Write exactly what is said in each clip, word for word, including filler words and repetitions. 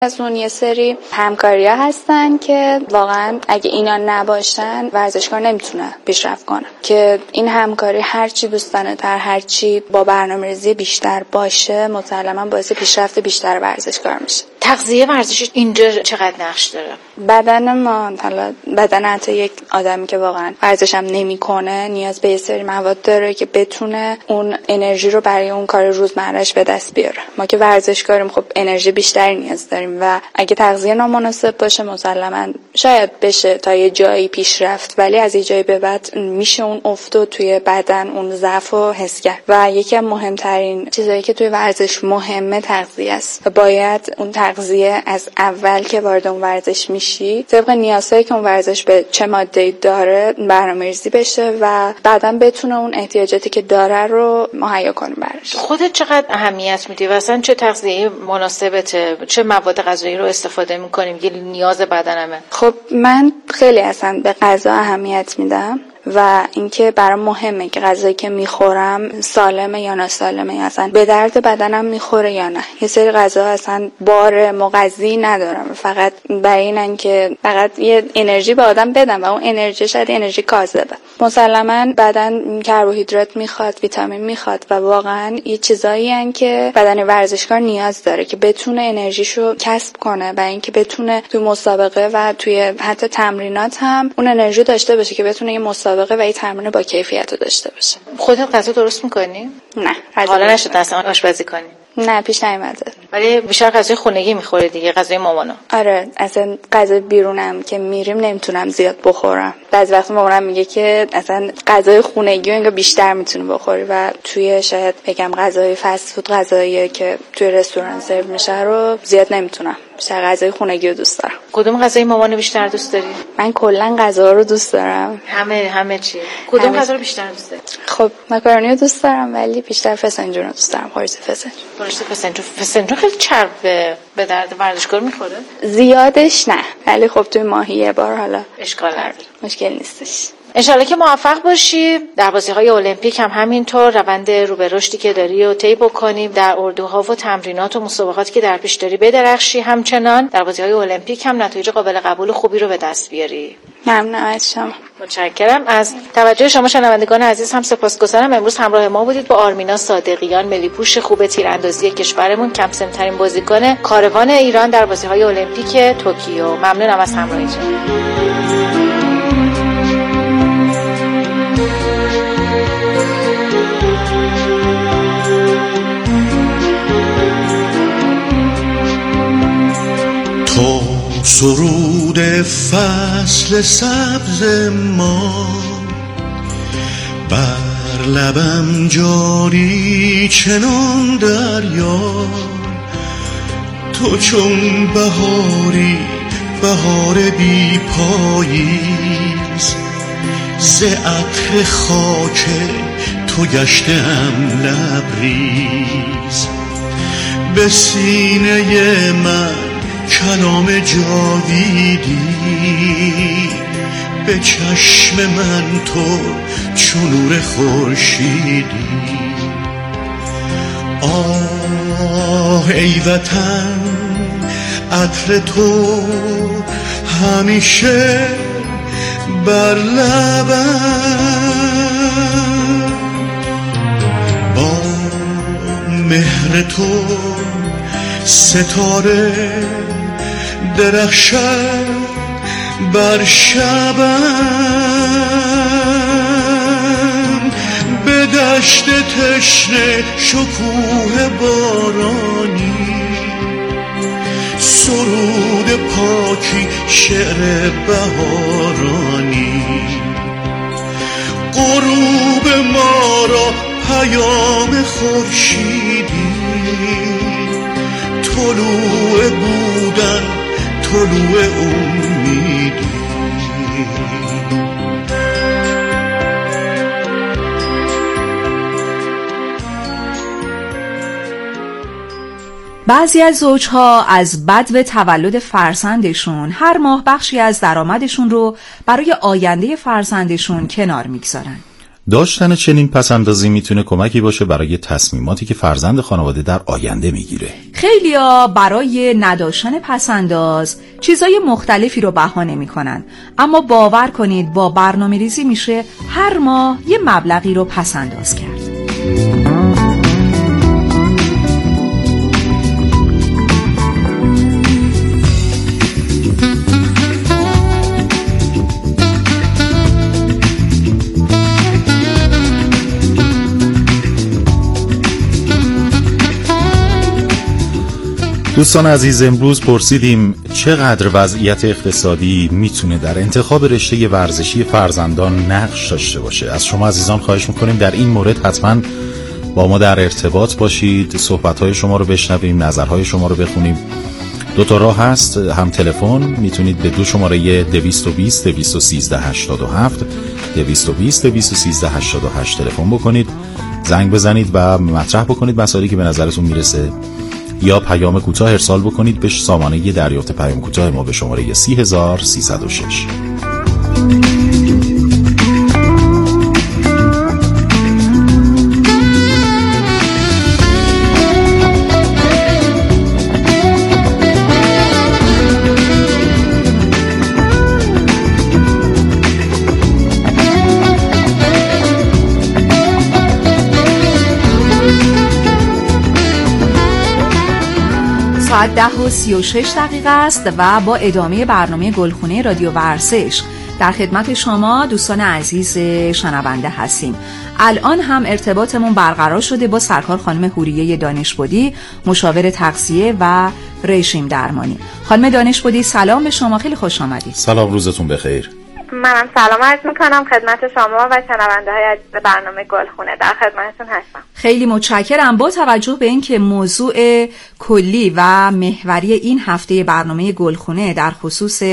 از اون یه سری همکاری‌ها هستن که واقعا اگه اینا نباشن ورزشکار نمیتونه پیشرفت کنه، که این همکاری هر چی دوستانه تر، هر چی با برنامه‌ریزی بیشتر باشه، مسلماً باعث پیشرفت بیشتر ورزشکار میشه. تغذیه ورزشی اینجا چقدر نقش داره؟ بدن ما، حالا بدن حتی یک آدمی که واقعا ورزش هم نمی‌کنه نیاز به یه سری مواد داره که بتونه اون انرژی رو برای اون کار روزمره‌اش به دست بیاره. ما که ورزشکاریم خب انرژی بیشتری نیاز داریم و اگه تغذیه نامناسب باشه مسلماً شاید بشه تا یه جایی پیشرفت، ولی از یه جایی به بعد میشه اون افت توی بدن، اون ضعف رو حس کرد. و یکی از مهمترین چیزایی که توی ورزش مهمه تغذیه است و باید اون تغذیه از اول که وارد اون ورزش میشی طبق نیازهایی که اون ورزش به چه ماده‌ای داره برنامه‌ریزی بشه و بعداً بتونه اون احتیاجاتی که داره رو مهیا کنه براش. خودت چقدر اهمیت میدی و اصلا چه تغذیه مناسبته؟ چه مواد غذایی رو استفاده میکنیم که نیاز بدنمه؟ خب من خیلی اصلا به غذا اهمیت میدم و اینکه برام مهمه که غذایی که میخورم سالمه یا ناسالمه، یا اصلا به درد بدنم میخوره یا نه. یه سری غذا اصلا بار مغذی ندارم، فقط برای اینن که فقط یه انرژی به آدم بدم و اون انرژی شاید انرژی کاذبه. مسلماً بدن کربوهیدرات میخواد، ویتامین میخواد و واقعا یه چیزایی ان که بدن ورزشکار نیاز داره که بتونه انرژیشو کسب کنه و اینکه بتونه توی مسابقه و توی حتی تمرینات هم اون انرژی داشته باشه که بتونه یه مسابقه و یه تمرین با کیفیت رو داشته باشه. خودت غذا درست میکنی؟ نه. حالا نشد اصلا آشپزی کنی؟ نه پیش نیومده. ولی بیشتر غذای خونگی میخوره دیگه، غذای مامانا. آره اصلا غذای بیرونم که میریم نمیتونم زیاد بخورم. بعضی وقتا مامانم میگه که اصلا غذای خونگی انگار بیشتر میتونی بخوری و توی شاید بگم غذای فست فود، غذایی که توی رستوران سرو میشه رو زیاد نمیتونم. بیشتر غذای خونگی رو دوست دارم. کدوم غذای مامانو بیشتر دوست داری؟ من کلا غذا رو دوست دارم. همه همه چی. کدوم غذا رو بیشتر دوست داری؟ خب ماکارونی رو دوست دارم ولی بیشتر فسنجون رو دوست دارم. خورش فسنجون. خورش فسنجون. فسنجون خیلی چرب به درد ورزشکار میخوره؟ زیادش نه، ولی خب توی ماهی یه بار حالا اشکال نداره. مشکل نیستش. انشالله که موفق باشی در بازی‌های المپیک هم همینطور روند رو به رشدی که داری و طی بکنیم، در اردوها و تمرینات و مسابقاتی که در پیش داری بدرخشی، همچنان در بازی‌های المپیک هم نتایج قابل قبول خوبی رو به دست بیاری. ممنونم از شما. متشکرم از توجه شما شنوندگان عزیز، هم سپاسگزارم. امروز همراه ما بودید با آرمینا صادقیان، ملی پوش خوب تیراندازی کشورمون، کم سن‌ترین بازیکن کاروان ایران در بازی‌های المپیک توکیو. ممنونم از همراهیتون. تو سرود فصل سبز ما بر لبم جاری چنان دریا، تو چون بهاری بهار بی پاییز، ز عطر خاک تو گشتم لبریز، به سینه من کلام جاویدی، به چشم من تو چون نور خورشیدی. آه ای وطن عطر تو همیشه بر لبم، با مهر تو ستاره درخشد بر شبم، به دشت تشنه شکوه بارانی، سرود پاکی شعر بهارانی، غروب ما را پیام خورشیدی، طلوع بودن طلوع امیدی. بعضی از زوجها از بدو تولد فرزندشون هر ماه بخشی از درآمدشون رو برای آینده فرزندشون کنار میگذارن. داشتن چنین پسندازی میتونه کمکی باشه برای تصمیماتی که فرزند خانواده در آینده میگیره. خیلیا برای نداشتن پسنداز چیزای مختلفی رو بهانه میکنن، اما باور کنید با برنامه‌ریزی میشه هر ماه یه مبلغی رو پسنداز کرد. دوستان عزیز، امروز پرسیدیم چقدر وضعیت اقتصادی میتونه در انتخاب رشته ورزشی فرزندان نقش داشته باشه. از شما عزیزان خواهش میکنیم در این مورد حتما با ما در ارتباط باشید، صحبت‌های شما رو بشنویم، نظرهای شما رو بخونیم. دو تا راه هست، هم تلفن میتونید به دو شماره دویست و بیست دویست و سیزده هشتاد و هفت دویست و بیست دویست و سیزده هشتاد و هشت تلفن بکنید، زنگ بزنید و مطرح بکنید مسائلی که به نظرتون میرسه، یا پیام کوتاه ارسال بکنید به سامانه دریافت پیام کوتاه ما به شماره سی هزار سیصد و شش. ساعت ده و سی و شش دقیقه است و با ادامه برنامه گلخونه رادیو ورزش در خدمت شما دوستان عزیز شنونده هستیم. الان هم ارتباطمون برقرار شده با سرکار خانم حوریه دانشبودی، مشاور تغذیه و رژیم درمانی. خانم دانشبودی سلام به شما، خیلی خوش آمدید. سلام، روزتون بخیر. منم سلام عرض میکنم خدمت شما و شنونده های عزیز برنامه گلخونه، در خدمتتون هستم. خیلی متشکرم. با توجه به اینکه موضوع کلی و محوری این هفته برنامه گلخونه در خصوص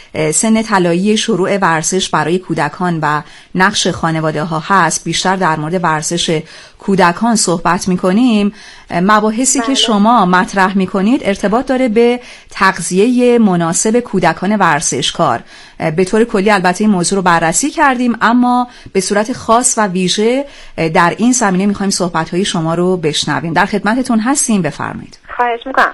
سن طلایی شروع ورزش برای کودکان و نقش خانواده ها هست، بیشتر در مورد ورزش کودکان صحبت میکنیم. مباحثی بله. که شما مطرح میکنید ارتباط داره به تغذیه مناسب کودکان ورزشکار. به طور کلی البته این موضوع رو بررسی کردیم، اما به صورت خاص و ویژه در این زمینه میخوایم صحبت‌های شما رو بشنویم. در خدمتتون هستیم، بفرمایید. خواهش میکنم.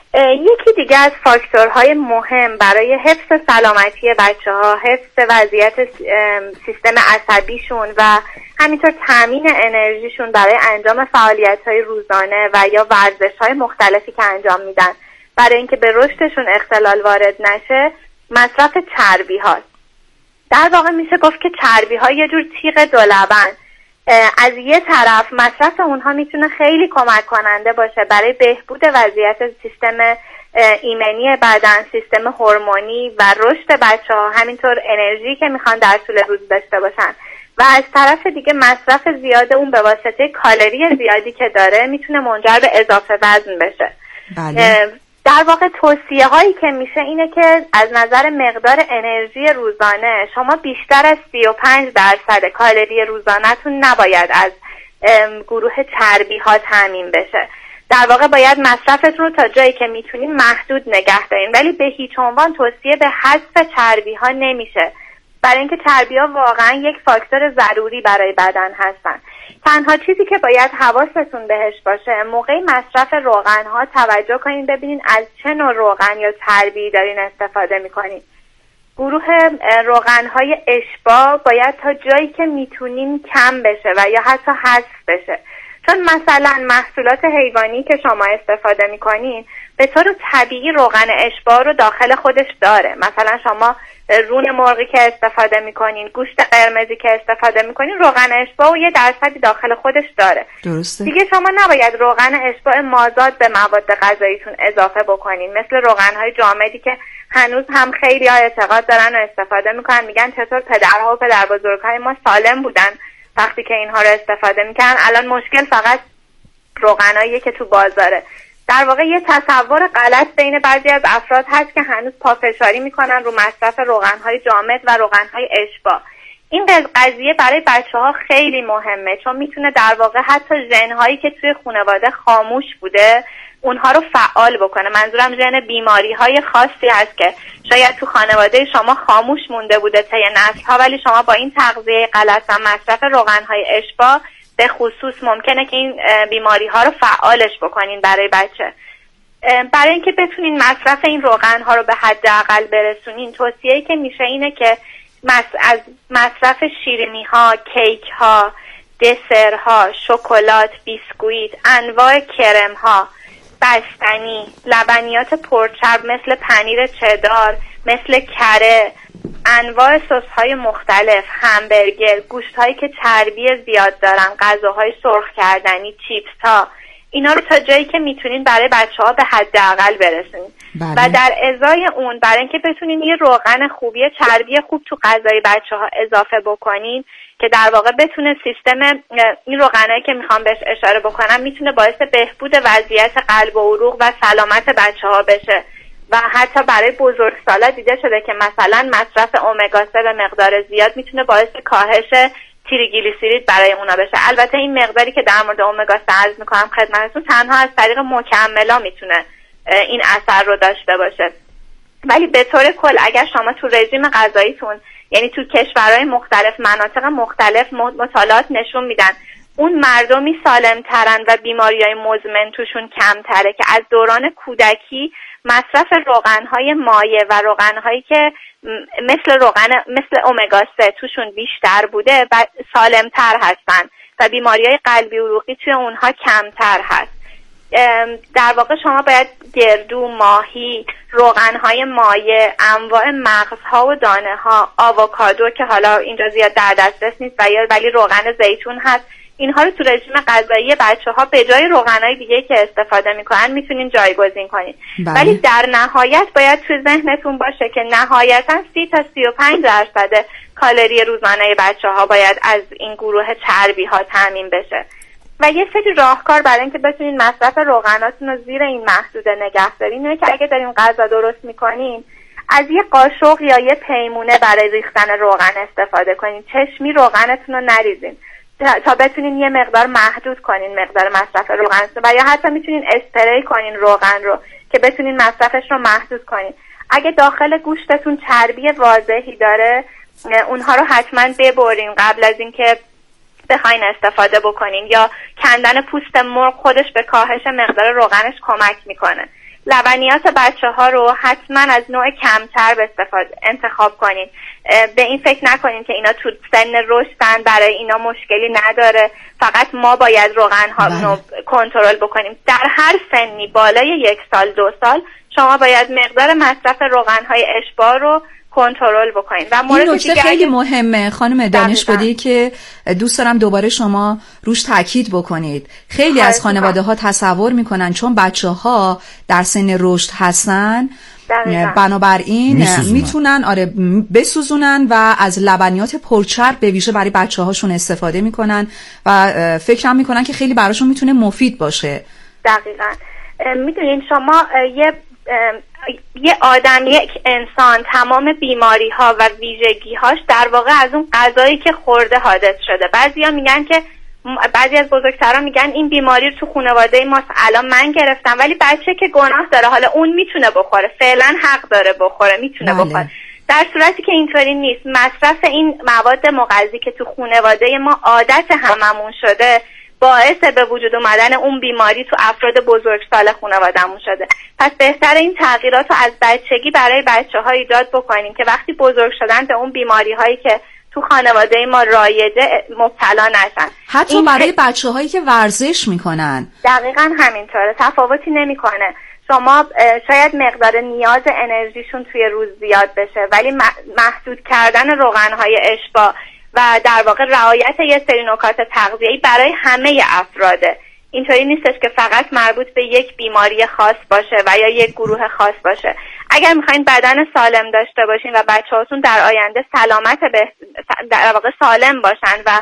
یکی دیگه از فاکتورهای مهم برای حفظ سلامتی بچه‌ها، حفظ وضعیت سیستم عصبیشون و همینطور تامین انرژیشون برای انجام فعالیت‌های روزانه و یا ورزش‌های مختلفی که انجام میدن برای اینکه به رشدشون اختلال وارد نشه، مصرف چربی هاست. در واقع میشه گفت که چربی ها یه جور تیغ دولبن. از یه طرف مصرف اونها میتونه خیلی کمک کننده باشه برای بهبود وضعیت سیستم ایمنی بدن، سیستم هورمونی و رشد بچه ها، همینطور انرژی که میخوان در طول روز داشته باشن، و از طرف دیگه مصرف زیاد اون به واسطه کالری زیادی که داره میتونه منجر به اضافه وزن بشه. بله. در واقع توصیه هایی که میشه اینه که از نظر مقدار انرژی روزانه شما بیشتر از سی و پنج درصد کالری روزانه‌تون نباید از گروه چربی ها تامین بشه. در واقع باید مصرفتون رو تا جایی که میتونین محدود نگه دارین، ولی به هیچ عنوان توصیه به حذف چربی ها نمیشه، برای اینکه چربی ها واقعا یک فاکتور ضروری برای بدن هستن. تنها چیزی که باید حواستون بهش باشه موقع مصرف روغن ها توجه کنین ببینین از چه نوع روغن یا چربی دارین استفاده میکنین. گروه روغن های اشباع باید تا جایی که میتونین کم بشه و یا حتی حذف بشه، چون مثلا محصولات حیوانی که شما استفاده میکنین به طور طبیعی روغن اشباع رو داخل خودش داره. مثلا شما رون مرغی که استفاده میکنین، گوشت قرمزی که استفاده میکنین، روغن اشباع و یه درصدی داخل خودش داره. درسته. دیگه شما نباید روغن اشباع مازاد به مواد غذاییتون اضافه بکنین، مثل روغنهای جامدی که هنوز هم خیلی ها اعتقاد دارن و استفاده میکنن، میگن چطور پدرها و پدر بزرگهای ما سالم بودن وقتی که اینها رو استفاده میکنن، الان مشکل فقط روغناییه که تو بازاره. در واقع یه تصور غلط بین بعضی از افراد هست که هنوز پافشاری میکنن رو مصرف روغنهای جامد و روغنهای اشباع. این قضیه برای بچه‌ها خیلی مهمه، چون میتونه در واقع حتی ژن‌هایی که توی خانواده خاموش بوده اونها رو فعال بکنه. منظورم ژن بیماری های خاصی هست که شاید تو خانواده شما خاموش مونده بوده طی نسل ها، ولی شما با این تغذیه غلط و مصرف روغن های اشباع به خصوص ممکنه که این بیماری ها رو فعالش بکنین برای بچه. برای اینکه بتونین مصرف این روغن ها رو به حداقل برسونین، توصیه‌ای که میشه اینه که از مصرف شیرینی ها، کیک ها، دسر ها، شکلات، بیسکویت، انواع کرم ها، بستنی، لبنیات پرچرب مثل پنیر چدار، مثل کره، انواع سس های مختلف، همبرگر، گوشت هایی که چربی زیاد دارن، غذاهای سرخ کردنی، چیپس ها، اینا رو تا جایی که میتونین برای بچه ها به حداقل برسونین. بله. و در ازای اون برای اینکه بتونین یه روغن خوب، یه چربی خوب تو غذای بچه ها اضافه بکنین که در واقع بتونه سیستم این روغنایی که میخوام بهش اشاره بکنم میتونه باعث بهبود وضعیت قلب و عروق و سلامت بچه ها بشه. و حتی برای بزرگسالا دیده شده که مثلا مصرف امگا سه به مقدار زیاد میتونه باعث کاهش تریگلیسیرید برای اونا بشه. البته این مقداری که در مورد امگا سه عرض میکنم خدمتتون تنها از طریق مکملا میتونه این اثر رو داشته باشه. ولی به طور کل اگر شما تو رژیم غذاییتون، یعنی تو کشورهای مختلف، مناطق مختلف، مطالعات نشون میدن اون مردمی سالم ترن و بیماریهای مزمن توشون کمتره که از دوران کودکی مصرف روغنهای مایع و روغنهایی که مثل روغن مثل امگا سه توشون بیشتر بوده و سالمتر هستن و بیماریهای قلبی عروقی توی اونها کمتر هست. در واقع شما باید گردو، ماهی، روغنهای مایع، انواع مغزها و دانه ها، آووکادو که حالا اینجا زیاد در دسترس نیست ولی روغن زیتون هست، اینها رو تو رژیم غذایی بچه ها به جای روغنهای دیگه که استفاده میکنن میتونین جایگزین کنین. بله. ولی در نهایت باید تو ذهنتون باشه که نهایتا سی تا سی و پنج درصد کالری روزانه بچه ها باید از این گروه چربی ها تامین بشه. و یه سری راهکار برای اینکه بتونین مصرف روغناتون رو زیر این محدوده نگه دارین اینه که اگه دارین غذا درست میکنین از یه قاشق یا یه پیمونه برای ریختن روغن استفاده کنین. چشمی روغنتون رو نریزین تا بتونین یه مقدار محدود کنین مقدار مصرف روغن، و یا حتی میتونین اسپری کنین روغن رو که بتونین مصرفش رو محدود کنین. اگه داخل گوشتتون چربی واضحی داره اونها رو حتما ببرین قبل از اینکه بخواین استفاده بکنین، یا کندن پوست مرغ خودش به کاهش مقدار روغنش کمک میکنه. لبنیات بچه ها رو حتما از نوع کمتر استفاده انتخاب کنین. به این فکر نکنین که اینا تو سن رشدن برای اینا مشکلی نداره، فقط ما باید روغن ها رو کنترل بکنیم. در هر سنی بالای یک سال دو سال شما باید مقدار مصرف روغن های اشباع رو کنترل بکنین. و مورد این نکته خیلی مهمه خانم دانشپدی که دوست دارم دوباره شما روش تاکید بکنید. خیلی از خانواده ها تصور میکنن چون بچه ها در سن رشد هستن دقیقا. بنابراین میسوزونن. میتونن آره بسوزونن و از لبنیات پرچرب به ویژه برای بچه هاشون استفاده میکنن و فکرم میکنن که خیلی براشون میتونه مفید باشه. دقیقاً. میدونین شما یه یه آدم، یک انسان، تمام بیماری ها و ویژگی هاش در واقع از اون غذایی که خورده حادث شده. بعضیا میگن که بعضی از بزرگتران میگن این بیماری رو تو خانواده ما الان من گرفتم، ولی بچه که گناه داره حالا اون میتونه بخوره، فعلا حق داره بخوره، میتونه بله. بخوره. در صورتی که اینطوری نیست، مصرف این مواد مغذی که تو خانواده ما عادت هممون شده باعث به وجود اومدن اون بیماری تو افراد بزرگسال خانواده‌مون شده. پس بهتره این تغییرات رو از بچگی برای بچه‌ها ایجاد بکنیم که وقتی بزرگ شدن به اون بیماری‌هایی که تو خانواده ما رایجه مبتلا نشن. حتی این برای بچه‌هایی که ورزش میکنن دقیقاً همینطوره، تفاوتی نمیکنه. شما شاید مقدار نیاز انرژیشون توی روز زیاد بشه ولی محدود کردن روغن‌های اشباع و در واقع رعایت یه سری نکات تغذیه‌ای برای همه افراده. اینطوری نیستش که فقط مربوط به یک بیماری خاص باشه و یا یک گروه خاص باشه. اگر میخواین بدن سالم داشته باشین و بچه‌هاتون در آینده سلامت به در واقع سالم باشن و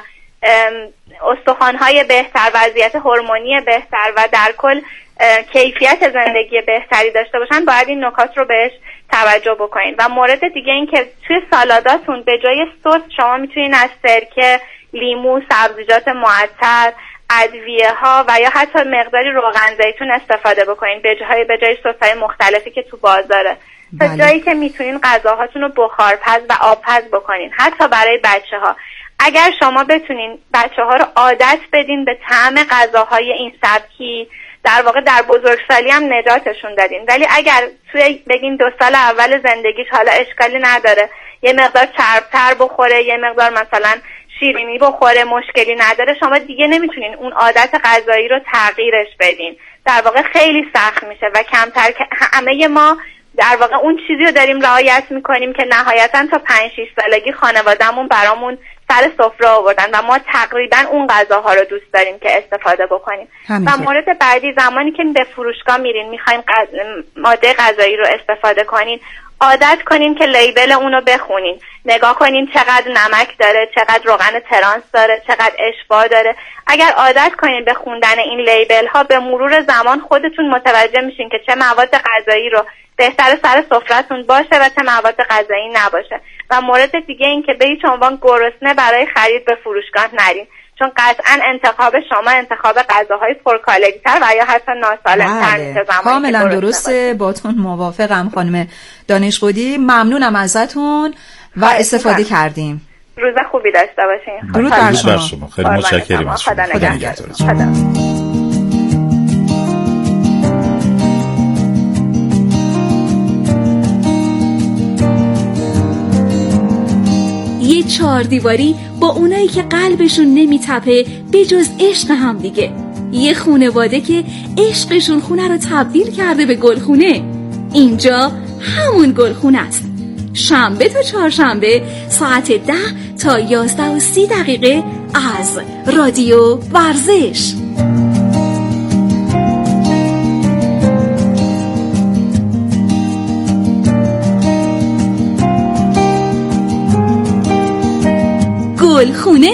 استخوان‌های بهتر، وضعیت هورمونی بهتر و در کل کیفیت زندگی بهتری داشته باشن، باید این نکات رو بهش توجه بکنین. و مورد دیگه این که توی سالاداتون به جای سس شما میتونین از سرکه، لیمو، سبزیجات معطر، ادویه ها و یا حتی مقداری روغن زیتون استفاده بکنین به جای به جای سس‌های مختلفی که تو بازاره. تا بله. جایی که میتونین غذاهاتون رو بخارپز و آبپز بکنین، حتی برای بچه‌ها. اگر شما بتونین بچه‌ها رو عادت بدین به طعم غذاهای این سبکی، در واقع در بزرگسالی هم نجاتشون دادین. ولی اگر توی بگین دو سال اول زندگیش حالا اشکالی نداره، یه مقدار چربتر بخوره، یه مقدار مثلا شیرینی بخوره، مشکلی نداره، شما دیگه نمیتونین اون عادت غذایی رو تغییرش بدین. در واقع خیلی سخت میشه و کمتر همه ما در واقع اون چیزی رو داریم رعایت میکنیم که نهایتا تا پنج شش سالگی خانوادهمون برامون سر سفره آوردن و ما تقریبا اون غذاها رو دوست داریم که استفاده بکنیم. و مورد بعدی، زمانی که به فروشگاه میرین میخواین غذ... ماده غذایی رو استفاده کنین، عادت کنین که لیبل اون رو بخونین، نگاه کنین چقدر نمک داره، چقدر روغن ترانس داره، چقدر اشباع داره. اگر عادت کنین به خوندن این لیبل ها، به مرور زمان خودتون متوجه میشین که چه مواد غذایی رو بهتر سر سفره‌تون باشه و چه مواد غذایی نباشه. و مورد دیگه این که به هیچ عنوان گرسنه برای خرید به فروشگاه نرین، چون قطعا انتخاب شما انتخاب غذاهای پرکالری‌تر و یا حتی ناسالم‌تر میشه. کاملا درسته، باتون موافقم خانم دانشقدی. ممنونم ازتون و استفاده کردیم. روز خوبی داشته باشین. درود بر شما. خیلی متشکریم از شما. خدا نگهدارتون. یه چهار دیواری با اونایی که قلبشون نمیتپه به جز عشق هم دیگه. یه خونواده که عشقشون خونه رو تبدیل کرده به گلخونه. اینجا همون گلخونه است. شنبه تا چهارشنبه ساعت ده تا یازده و سی دقیقه از رادیو ورزش. گلخونه.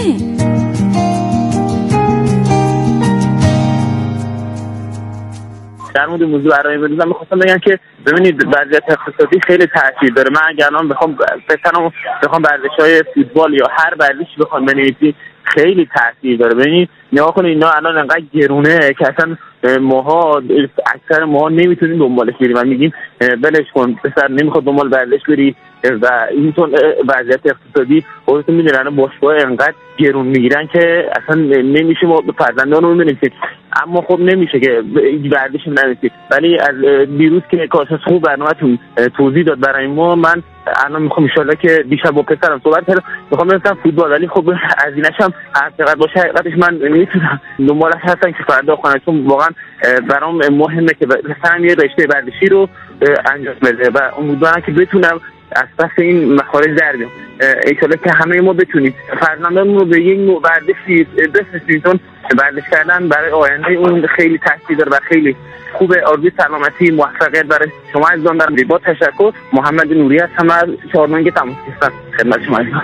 در مورد موضوع برای امروز من می‌خواستم بگم که ببینید وضعیت اقتصادی خیلی تاثیر داره. من اگر الان بخوام پسرم بخوام ورزش‌های فوتبال یا هر ورزشی بخوام بنویسم خیلی تاثیر داره. ببینید نگاه کنید اینا الان انقدر گرونه که اصلا ماها اکثر ماها نمیتونیم دنبالش بریم و میگیم بلش کن پسر، نمیخواد دنبال ورزش بری. و اینطور وضعیت اقتصادی خودتون میدونن الان باشگاه انقدر گرون میگیرن که اصلا نمیشه ما فرزندان رو بنویسیم. اما خب نمیشه که ورزش ننویسیم. ولی از دیروز که کارشناس خوب برنامه‌تون توضیح داد برای ما، من الان میخوام ان شاءالله که دیشب با پسرم صحبت کردم میخوام برم فوتبال، ولی خب از اینش هم هر چقدر باشه حقیقتش من نمیتونم دنبالش هستم که فردا خونم، چون واقعا برام مهمه که مثلا یه رشته ورزشی رو انجام بده و امیدوارم که بتونم از پس این مخارج در بیام. ان شاءالله که همه ما بتونید فرزندانمون رو به یک نوع ورزشی بسازیم، چون ورزش کردن برای آینده اون خیلی تاثیر داره و خیلی خوبه. آرزوی سلامتی موفقیت برای شما عزیزان دارم. با تشکر. محمد نوری هستم از چهارمنگ تماس هستم خدمت شما عزیزان.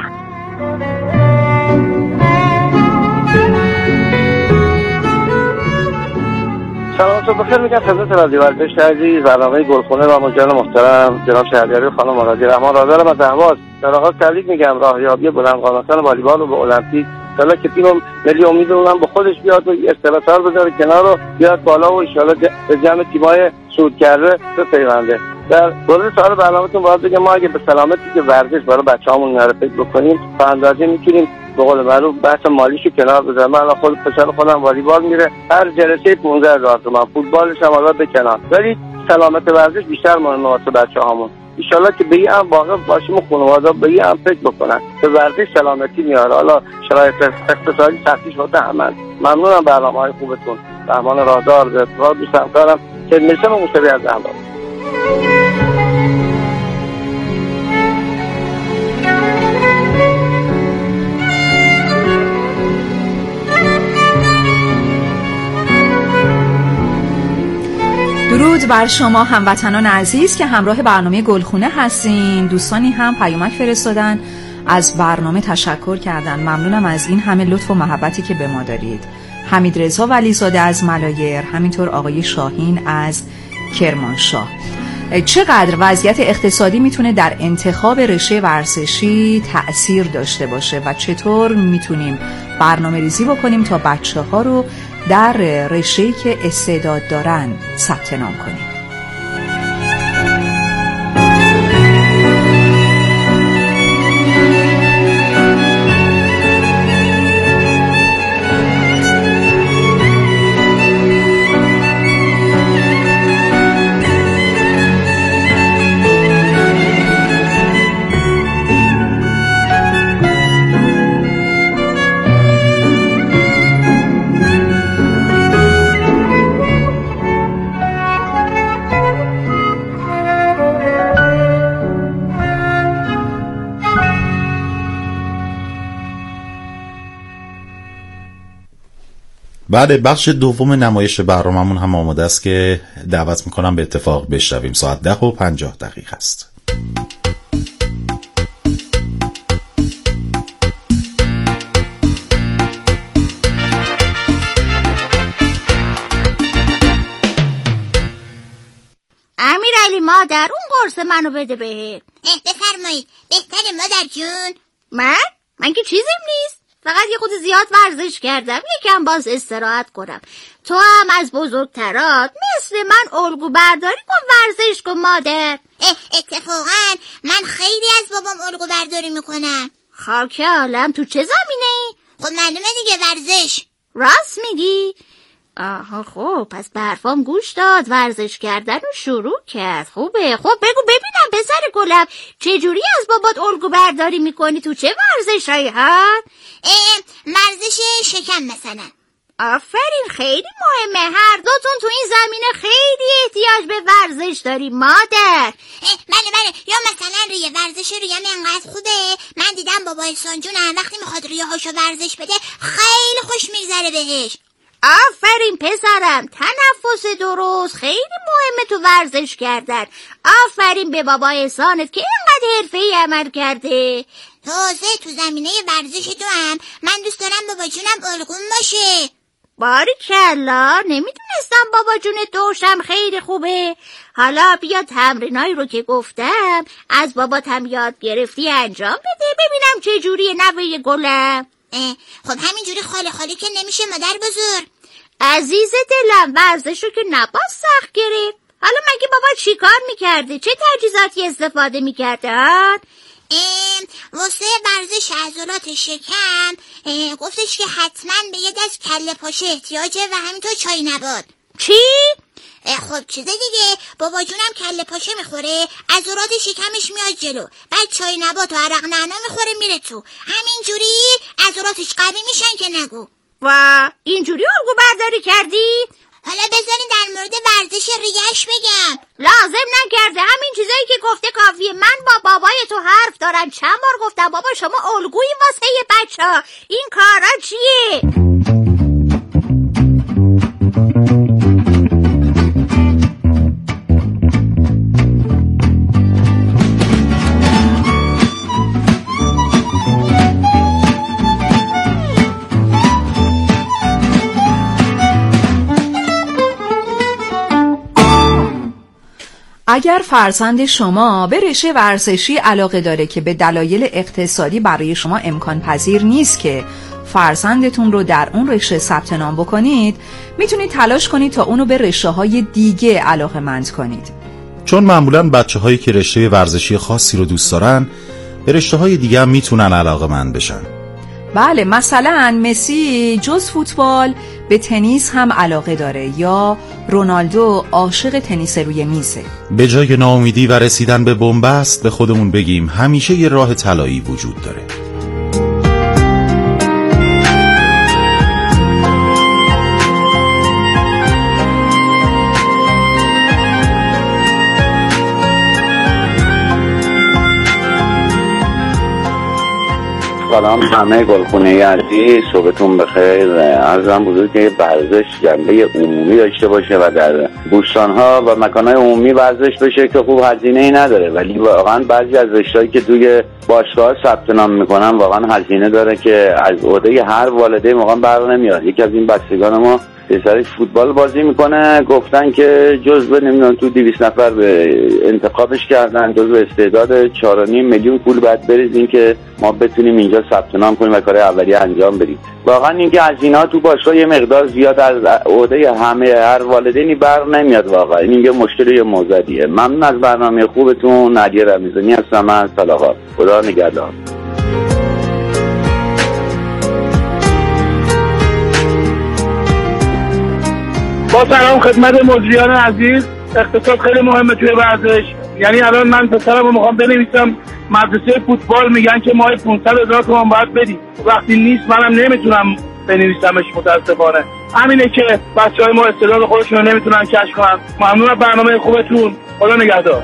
سلام صبح بخیر میگم خدمت رادیو ورزش عزیز، برنامه گلخونه و مجان محترم جناب شهریاری خانم مرادی رحمان رادار و دهواز. در آغاز تبریک میگم راهیابی بلندقامتان والیبال رو به المپیک. حالا که تیم ملی امید اونم به خودش بیاد و استراتار بذاره کنار رو بیاد بالا و ان شاءالله به جمع تیمای صعود کرده بپیونده. در مورد سوال برنامه‌تون باید بگم ما اگه به سلامتی که ورزش برای بچه‌هامون نره فکر بکنیم تا اندازه میتونیم به قول معروف بحث مالیشو کنار بذارم. من خود پسر خودم والیبال میره، هر جلسه پانزده هزار تومان، فوتبالش هم حالا به کنار، ولی سلامت ورزش بیشتر مهمه واسه بچه‌هامون. ان شاءالله که به این هم واقع باشیم و خانواده به این هم فکر بکنن که ورزش سلامتی میاره. حالا شرایط اقتصادی سختیش واسه همه. ممنونم برنامه‌های خوبتون. رحمان رادار به اتفاق دوستم دارم که میشه مشتری از احمد. درود بر شما هموطنان عزیز که همراه برنامه گلخونه هستین. دوستانی هم پیامک فرستادن، از برنامه تشکر کردن. ممنونم از این همه لطف و محبتی که به ما دارید. حمید رضا ولیزاده از ملایر، همینطور آقای شاهین از کرمانشاه. چقدر وضعیت اقتصادی میتونه در انتخاب رشته ورزشی تأثیر داشته باشه و چطور میتونیم برنامه ریزی بکنیم تا بچه ها رو در رشته‌ای که استعداد دارن ثبت نام کنیم. بله، بخش دوم نمایش برنامه‌مون هم آماده است که دعوت میکنم به اتفاق بشنویم. ساعت ده و پنجاه دقیقه است. امیرعلی مادر، اون قرص منو بده بهت. بفرمایید. بهتره مادر جون. من؟ من که چیزیم نیست، فقط یه خود زیاد ورزش کردم، یکم باز استراحت کنم. تو هم از بزرگترات مثل من الگو برداری کن، ورزش کن مادر. اتفاقا من خیلی از بابام الگو برداری میکنم. خاک عالم، تو چه زمینه‌ای؟ خب معلومه دیگه، ورزش. راست میگی؟ آها، خب پس برفام گوش داد، ورزش کردن رو شروع کرد. خوبه. خب بگو ببینم پسر گلم، چجوری از بابات الگو برداری میکنی؟ تو چه ورزش هایی ها؟ ورزش شکم مثلا. آفرین، خیلی مهمه. هر دوتون تو این زمینه خیلی احتیاج به ورزش داری مادر. بله بله. یا مثلا روی ورزش رویم انقدر خوبه، من دیدم بابا احسان جونم وقتی میخواد رویه هاشو ورزش بده خیلی خوش میگذره بهش. آفرین پسرم، تنفس درست خیلی مهمه تو ورزش کردن. آفرین به بابا احسانت که اینقدر حرفه‌ای عمل کرده. تازه تو زمینه ورزش تو هم من دوست دارم بابا جونم الگوم باشه. باریکلا، نمیدونستم بابا جونت دوشم خیلی خوبه. حالا بیا تمرینایی رو که گفتم از بابات هم یاد گرفتی انجام بده ببینم چه جوریه نوه گلم. خب همینجوری خاله خاله که نمیشه مادر بزرگ. عزیز دلم، ورزش رو که نباید سخت گرفت. حالا مگه بابا چی کار میکرده؟ چه تجهیزاتی استفاده میکرده؟ واسه ورزش عضلات شکم گفتش که حتما به یه دست کله پاچه احتیاجه و همینطور چای نبات. چی؟ خب چیزه دیگه، بابا جونم کله پاچه میخوره، عضلات شکمش میاد جلو، بعد چای نبات و عرق نعنا میخوره میره تو، همینجوری عضلاتش قوی میشن که نگو. و اینجوری الگو برداری کردی؟ حالا بذارین در مورد ورزش ریش بگم. لازم نکرده، همین چیزایی که گفته کافیه. من با بابای تو حرف دارم، چند بار گفتم بابا شما الگویی واسه یه بچه ها، این کارا چیه؟ اگر فرزند شما به رشته ورزشی علاقه داره که به دلایل اقتصادی برای شما امکان پذیر نیست که فرزندتون رو در اون رشته ثبت نام بکنید، میتونید تلاش کنید تا اونو به رشته های دیگه علاقه‌مند کنید. چون معمولاً بچه هایی که رشته ورزشی خاصی رو دوست دارن به رشته های دیگه هم میتونن علاقه‌مند بشن. بله، مثلا مسی جز فوتبال به تنیس هم علاقه داره، یا رونالدو عاشق تنیس روی میزه. به جای ناامیدی و رسیدن به بنبست به خودمون بگیم همیشه یه راه طلایی وجود داره. سلام همه گلخونه عزیز، صبحتون بخیر. عرضم بزرگ که ورزش جنبه عمومی داشته باشه و در بوستان‌ها و مکان‌های عمومی ورزش بشه که خوب هزینه‌ای نداره، ولی واقعا بعضی از رشته‌هایی که توی باشگاه ثبت نام میکنن واقعا هزینه داره که از عهده هر والده واقعا بر نمیاد. یکی از این بچگان ما پسرش فوتبال بازی میکنه، گفتن که جزو نمیدونم تو دویست نفر به انتخابش کردن، جزو استعداد چهار و نیم میلیون پول باید بریزیم که ما بتونیم اینجا ثبت نام کنیم و کار اولیه انجام بدیم. واقعا اینکه هزینه‌ها تو باشگاه یه مقدار زیاد از عهده همه هر والدینی بر نمیاد. واقعا این یه مشکل یه موضوعیه. ممنون از برنامه خوبتون. علی رمضانی هستم از طلاقات. خدا نگهدار. با سلام خدمت مجریان عزیز. اقتصاد خیلی مهمه توی ورزش. یعنی الان من پسرم رو میخوام بنویسم مدرسه فوتبال، میگن که ماهی پانصد هزار تومان باید بدی. وقتی نیست منم نمیتونم بنویسمش متاسفانه. همینه که بچهای ما استعداد خودشون رو نمیتونن کشف کنن. ممنون از برنامه خوبتون. خدا نگهدار.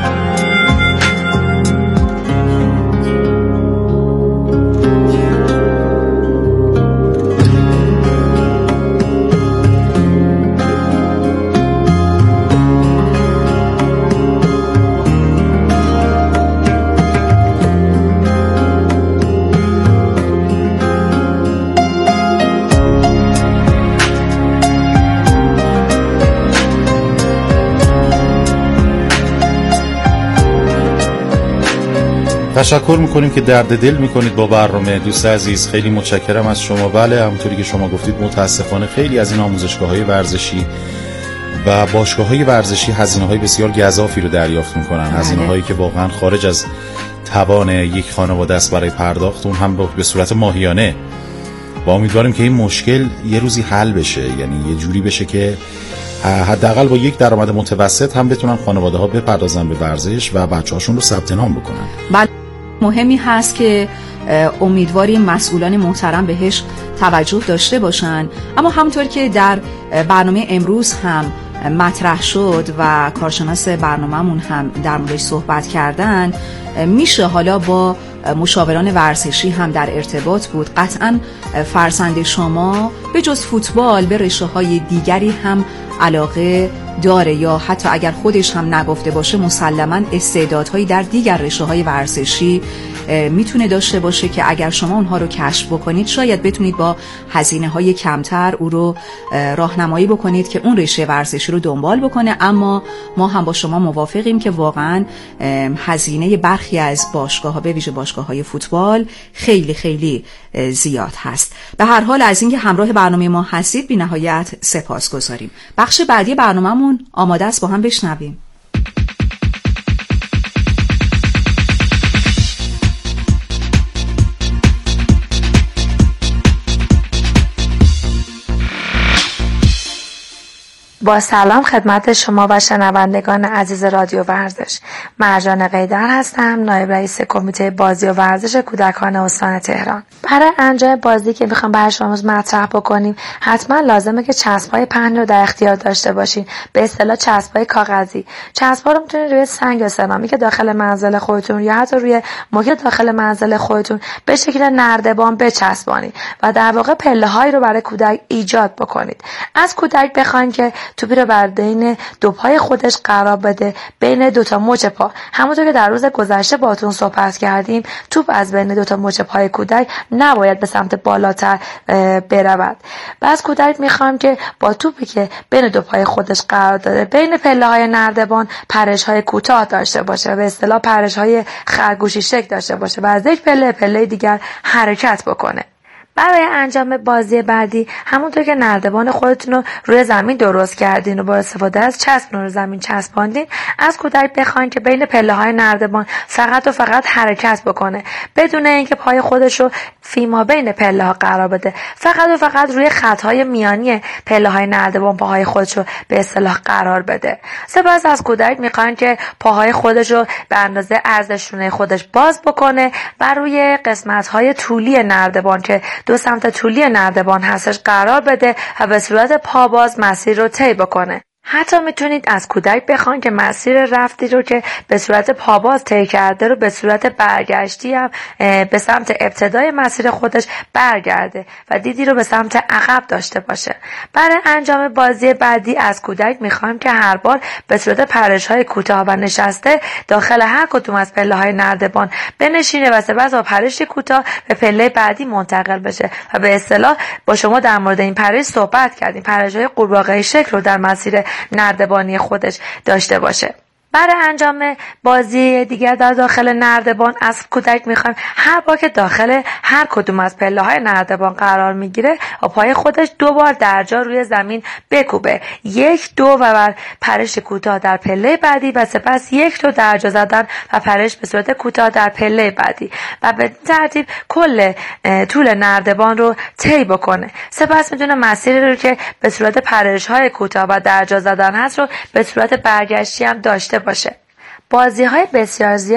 تشکر میکنیم که درد دل میکنید با برنامه. دوست عزیز خیلی متشکرم از شما. بله همونطوری که شما گفتید متاسفانه خیلی از این آموزشگاه‌های ورزشی و باشگاه‌های ورزشی هزینه‌های بسیار گزافی رو دریافت میکنن، هزینه‌هایی که واقعا خارج از توان یک خانواده است برای پرداخت، اون هم به صورت ماهیانه. با امیدواریم که این مشکل یه روزی حل بشه، یعنی یه جوری بشه که حداقل با یک درآمد متوسط هم بتونن خانواده‌ها بپردازن به ورزش و بچه‌هاشون رو ثبت نام بکنن. بله مهمی هست که امیدواریم مسئولان محترم بهش توجه داشته باشن. اما همونطور که در برنامه امروز هم مطرح شد و کارشناس برنامه‌مون هم در موردش صحبت کردن، میشه حالا با مشاوران ورزشی هم در ارتباط بود. قطعاً فرزند شما به جز فوتبال به رشته‌های دیگری هم علاقه داره، یا حتی اگر خودش هم نگفته باشه مسلماً استعدادهایی در دیگر رشته‌های ورزشی میتونه داشته باشه که اگر شما اونها رو کشف بکنید شاید بتونید با هزینه‌های کمتر او رو راهنمایی بکنید که اون رشته ورزشی رو دنبال بکنه. اما ما هم با شما موافقیم که واقعاً هزینه برخی از باشگاه‌ها به ویژه باشگاه‌های فوتبال خیلی خیلی زیاد هست. به هر حال از اینکه همراه برنامه ما هستید بی نهایت سپاسگزاریم. بخش بعدی برنامه‌مون آماده است، با هم بشنویم. با سلام خدمت شما و شنوندگان عزیز رادیو ورزش. مرجان قیدر هستم، نایب رئیس کمیته بازی و ورزش کودکان استان تهران. برای انجام بازی که میخوام برای شما مطرح بکنیم حتما لازمه که چسب‌های پهن رو در اختیار داشته باشین، به اصطلاح چسب‌های کاغذی. چسب‌ها رو میتونید روی سنگ یا سرامیک که داخل منزل خودتون یا حتی روی موکت داخل منزل خودتون به شکل نردبان بچسبانید و در واقع پله‌هایی رو برای کودک ایجاد بکنید. از کودک بخواید که توپی رو بر بین دو پای خودش قرار بده، بین دو تا مچ پا. همونطور که در روز گذشته باهاتون صحبت کردیم، توپ از بین دو تا مچ پای کودک نباید به سمت بالاتر برود. و از کودک میخوام که با توپی که بین دو پای خودش قرار داده بین پله‌های نردبان پرش‌های کوتاه داشته باشه، به اصطلاح پرش‌های خرگوشی شکل داشته باشه و از یک پله پله دیگر حرکت بکنه. برای انجام بازی بعدی همونطور که نردبان خودتون رو روی زمین درست کردین و با استفاده از چسب رو زمین چسباندین، از کودک بخواین که بین پله‌های نردبان فقط و فقط حرکت بکنه، بدون اینکه پای خودش رو فیما بین پله‌ها قرار بده، فقط و فقط روی خط‌های میانی پله‌های نردبان پاهای خودش رو به اصطلاح قرار بده. سپس از کودک میخواین که پاهای خودش رو به اندازه عرض شونه خودش باز بکنه و روی قسمت‌های طولی نردبان که دو سمت طولی نردبان هستش قرار بده و به صورت پا باز مسیر رو طی بکنه. حتی میتونید از کودک بخواید که مسیر رفتی رو که به صورت پاباز طی کرده رو به صورت برگشتی هم به سمت ابتدای مسیر خودش برگرده و دیدی رو به سمت عقب داشته باشه. برای انجام بازی بعدی از کودک میخوایم که هر بار به صورت پرش‌های کوتاه و نشسته داخل هر کدوم از پله‌های نردبان بنشینه و سپس با پرش کوتاه به پله بعدی منتقل بشه و به اصطلاح با شما در مورد این پرش صحبت کردیم، پرش‌های قورباغه‌ای شکل رو در مسیر نردبانی خودش داشته باشه. برای انجام بازی دیگر در داخل نردبان از کودک میخوایم هر بار که داخل هر کدوم از پله‌های نردبان قرار میگیره و پای خودش دو بار درجا روی زمین بکوبه، یک دو و بر پرش کوتاه در پله بعدی و سپس یک دو درجا زدن و پرش به صورت کوتاه در پله بعدی و به ترتیب کل طول نردبان رو طی بکنه. سپس میتونه مسیری رو که به صورت پرش‌های کوتاه و درجا زدن هست رو به صورت برگشتی هم داشته باشه. بازی‌های بسیار زیاد